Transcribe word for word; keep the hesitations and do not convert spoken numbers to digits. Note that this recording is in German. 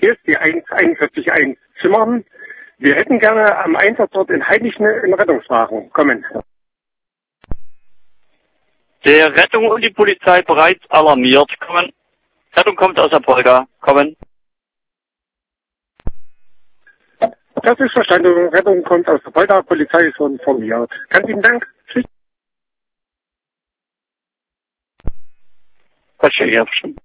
Hier ist die eins eins vier eins Zimmern. Wir hätten gerne am Einsatzort in Heinichen einen Rettungswagen. Kommen. Der Rettung und die Polizei bereits alarmiert. Kommen. Rettung kommt aus Apolda. Kommen. Das ist verstanden. Rettung kommt aus Apolda. Polizei ist informiert. Ganz lieben Dank. Tschüss. Verstehe, ja, bestimmt.